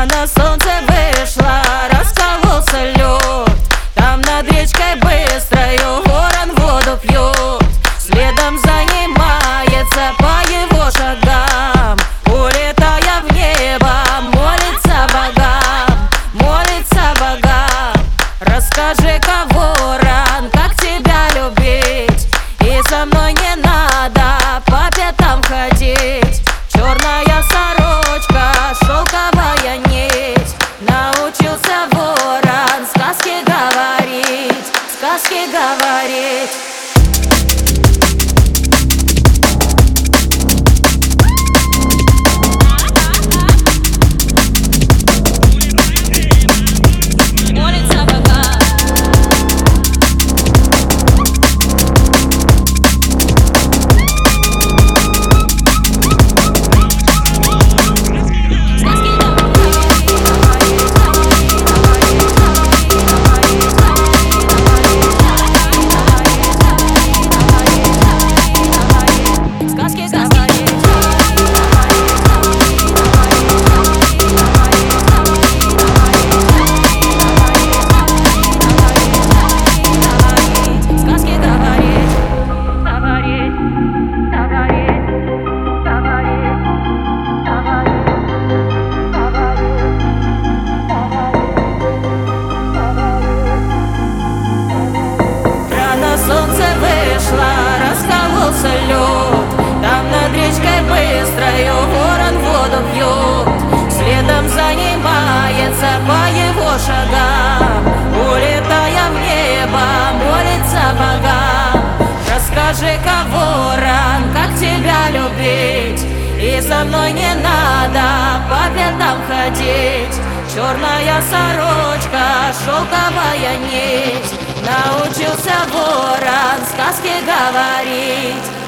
Рано солнце вышло, раскололся лед. Там над речкой быстрою ворон воду пьет. Следом за ним мается по его шагам, улетая в небо, молится богам, молится богам. Расскажи-ка, ворон, как тебя любить, и со мной не надо по пятам ходить. Черная сорочка, шелковая нить. Научился ворон сказки говорить, сказки говорить. Солнце вышло, раскололся лед. Там над речкой быстрою ворон воду пьет. Следом за ним мается по его шагам, улетая в небо, молится богам. Расскажи-ка, ворон, как тебя любить, и со мной не надо по пятам ходить. Черная сорочка, шелковая нить. Научился ворон сказки говорить.